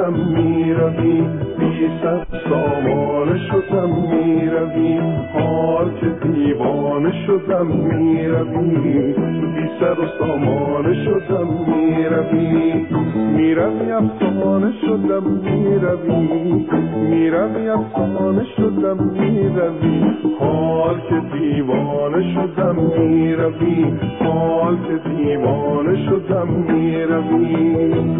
شدم میروی، بی سر سامانه شدم میروی، حال که دیوانه شدم میروی، بی سر و سامانه شدم میروی، میروی افسانه شدم میروی، میروی افسانه شدم میروی، حال که دیوانه شدم میروی، حال که دیوانه شدم میروی.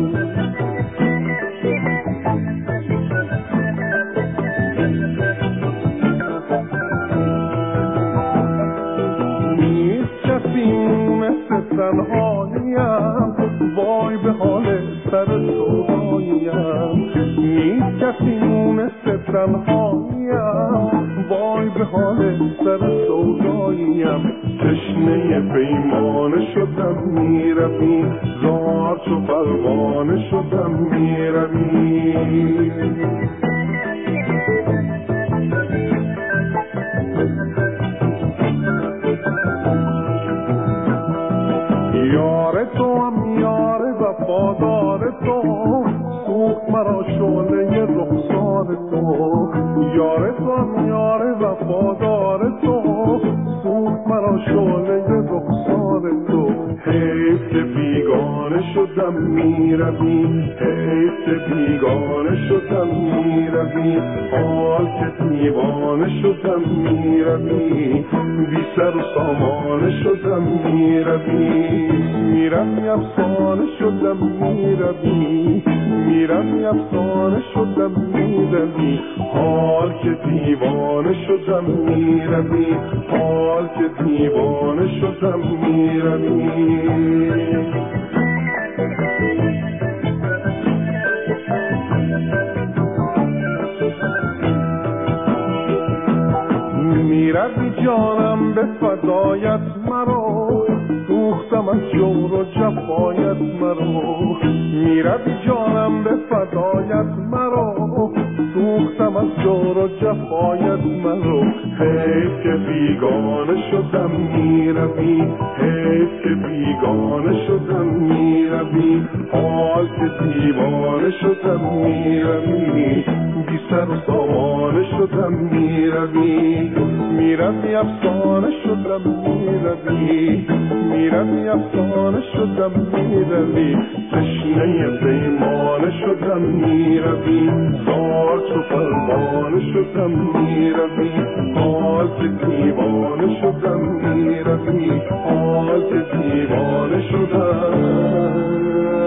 نیست کسی مثل تنهاییم، وای به حال سر سوداییم، نیست کسی مثل تنهاییم، وای به حال سر سوداییم، تشنه پیمانه شدم میروی، زار چو پروانه شدم میروی. یار تو هم یار وفادار تو، سوخت مرا شعله رخسار تو، یار تو هم یار وفادار تو، سوخت مرا شعله رخسار تو، حیف که بیگانه شدم میروی، حیف که بیگانه شدم میروی، حال که دیوانه شدم میروی، بی سر و سامانه شدم میروی، میروی افسانه شدم میروی، میروی افسانه شدم میروی، حال که دیوانه شدم میروی، حال که دیوانه شدم میروی. میروی جانم به فدایت مرا، دوختم از جور و جفایت مرا، میروی جانم به فدایت مرا، دوختم از جور و جفایت مرا، حیف که بیگانه شدم میروی، حیف که بیگانه شدم میروی، حال که دیوانه شدم میروی، بی سر و سامانه شدم میروی، میروی افسانه شدم میروی، میروی افسانه شدم میروی، تشنه پیمانه شدم میروی، زار چو فرمانه شدم میروی، حال که دیوانه شدم میروی، حال که دیوانه شدم.